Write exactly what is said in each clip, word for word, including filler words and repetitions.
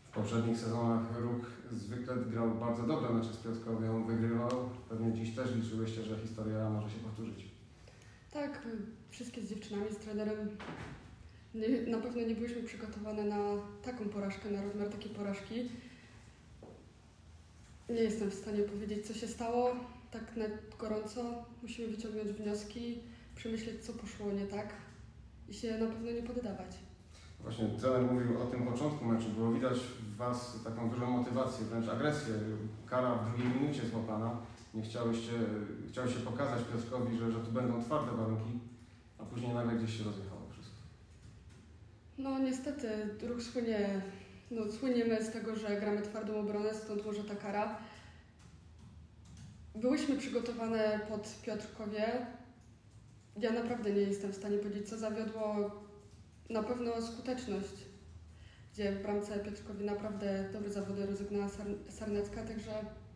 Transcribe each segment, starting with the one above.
W poprzednich sezonach Ruch zwykle grał bardzo dobre mecze z Piotrkowią, wygrywał. Pewnie dziś też liczyłyście, że historia może się powtórzyć. Tak, wszystkie z dziewczynami, z trenerem. Nie, na pewno nie byliśmy przygotowane na taką porażkę, na rozmiar takiej porażki. Nie jestem w stanie powiedzieć, co się stało. Tak na gorąco musimy wyciągnąć wnioski, przemyśleć, co poszło nie tak i się na pewno nie poddawać. Właśnie trener mówił o tym początku meczu. Było widać w Was taką dużą motywację, wręcz agresję. Kara w drugiej minucie złapana. Nie chciałyście, chciałyście pokazać Piotrkowi, że, że tu będą twarde warunki, a później nagle gdzieś się rozjechało wszystko. No niestety Ruch słynie, no, słyniemy z tego, że gramy twardą obronę, stąd może ta kara. Byłyśmy przygotowane pod Piotrkowie. Ja naprawdę nie jestem w stanie powiedzieć, co zawiodło. Na pewno skuteczność, gdzie w bramce Piotrkowi naprawdę dobre zawody rozegnała Sarnecka, także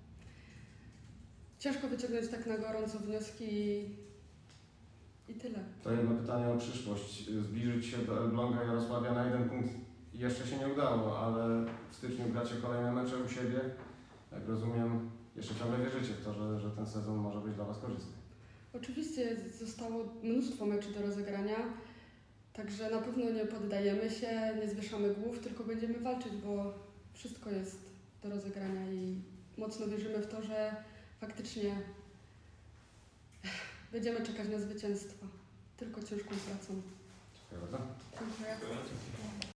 ciężko wyciągnąć tak na gorąco wnioski i, i tyle. To jedno pytanie o przyszłość. Zbliżyć się do Elbląga Jarosławia na jeden punkt jeszcze się nie udało, ale w styczniu gracie kolejne mecze u siebie. Jak rozumiem, jeszcze ciągle wierzycie w to, że, że ten sezon może być dla Was korzystny. Oczywiście zostało mnóstwo meczy do rozegrania, także na pewno nie poddajemy się, nie zwieszamy głów, tylko będziemy walczyć, bo wszystko jest do rozegrania i mocno wierzymy w to, że faktycznie będziemy czekać na zwycięstwo, tylko ciężką pracą. Dziękuję bardzo. Dziękuję.